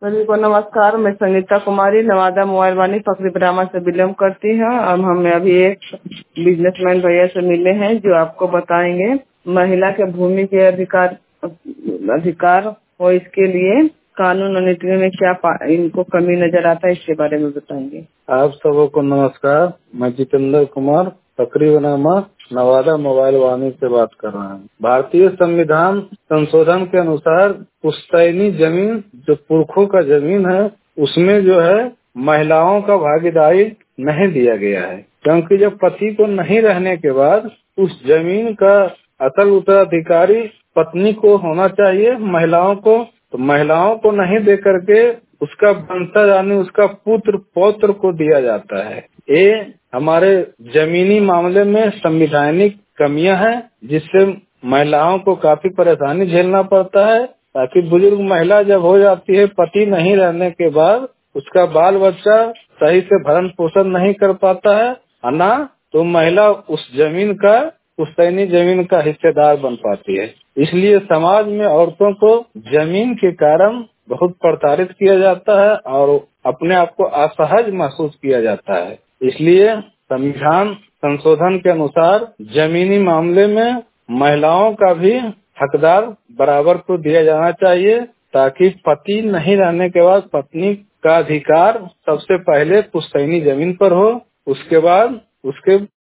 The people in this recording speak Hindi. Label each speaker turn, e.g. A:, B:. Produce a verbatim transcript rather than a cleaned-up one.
A: सभी को नमस्कार। मैं संगीता कुमारी नवादा मोबाइल वाणी फकरी ब्राह्मण से बिलोंग करती हूँ। अब हमें अभी एक बिजनेसमैन भैया से मिले हैं जो आपको बताएंगे महिला के भूमि के अधिकार अधिकार हो, इसके लिए कानून और नीतियों में क्या इनको कमी नजर आता है, इसके बारे में बताएंगे।
B: आप सबको नमस्कार। मैं जितेंद्र कुमार फकरी बनामा नवादा मोबाइल वाणी से बात कर रहा हूँ। भारतीय संविधान संशोधन के अनुसार पुश्तैनी जमीन जो पुरखों का जमीन है उसमें जो है महिलाओं का भागीदारी नहीं दिया गया है, क्योंकि जब पति को नहीं रहने के बाद उस जमीन का असल उत्तराधिकारी पत्नी को होना चाहिए। महिलाओं को तो महिलाओं को नहीं दे करके उसका वंशज यानी उसका पुत्र पौत्र को दिया जाता है। ये हमारे जमीनी मामले में संवैधानिक कमियां हैं, जिससे महिलाओं को काफी परेशानी झेलना पड़ता है। ताकि बुजुर्ग महिला जब हो जाती है, पति नहीं रहने के बाद उसका बाल बच्चा सही से भरण पोषण नहीं कर पाता है, ना तो महिला उस जमीन का पुश्तैनी जमीन का हिस्सेदार बन पाती है। इसलिए समाज में औरतों को जमीन के कारण बहुत प्रताड़ित किया जाता है और अपने आप को असहज महसूस किया जाता है। इसलिए संविधान संशोधन के अनुसार जमीनी मामले में महिलाओं का भी हकदार बराबर को दिया जाना चाहिए, ताकि पति नहीं रहने के बाद पत्नी का अधिकार सबसे पहले पुश्तैनी जमीन पर हो, उसके बाद उसके